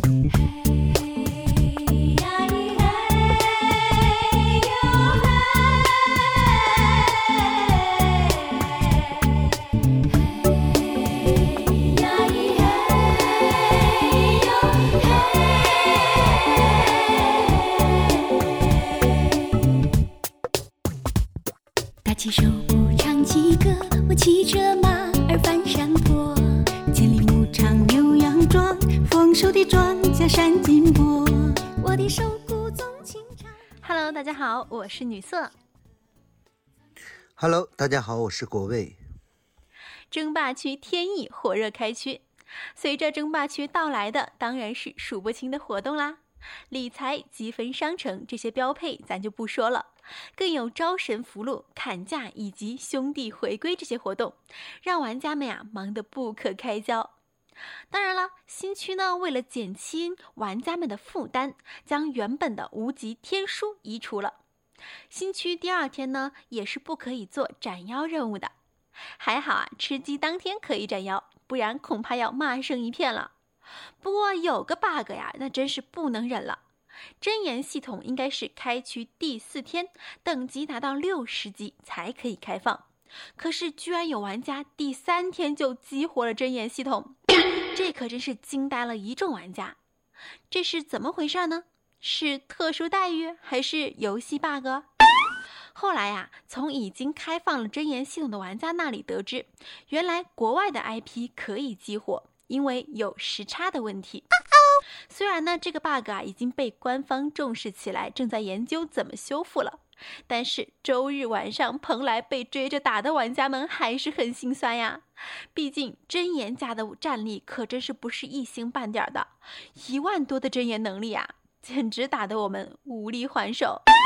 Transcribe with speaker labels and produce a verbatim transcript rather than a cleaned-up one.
Speaker 1: 打起手鼓唱起歌，我骑着马儿翻山坡，千里牧场牛羊壮，丰收的庄稼闪金波，我的手鼓总清唱。
Speaker 2: Hello， 大家好，我是女色。
Speaker 3: Hello， 大家好，我是国卫。
Speaker 2: 争霸区天意火热开区，随着争霸区到来的当然是数不清的活动啦。理财、积分商城这些标配咱就不说了，更有招神符箓、砍价以及兄弟回归这些活动，让玩家们呀忙得不可开交。当然了，新区呢为了减轻玩家们的负担，将原本的无极天书移除了。新区第二天呢也是不可以做斩妖任务的，还好啊，吃鸡当天可以斩妖，不然恐怕要骂声一片了。不过有个 bug 呀，那真是不能忍了。真言系统应该是开区第四天，等级达到六十级才可以开放，可是居然有玩家第三天就激活了真言系统，这可真是惊呆了一众玩家。这是怎么回事呢？是特殊待遇还是游戏 bug？ 后来呀、啊，从已经开放了真言系统的玩家那里得知，原来国外的 I P 可以激活，因为有时差的问题。虽然呢这个 bug 啊已经被官方重视起来，正在研究怎么修复了，但是周日晚上蓬莱被追着打的玩家们还是很心酸呀。毕竟真言家的战力可真是不是一星半点的，一万多的真言能力啊，简直打得我们无力还手。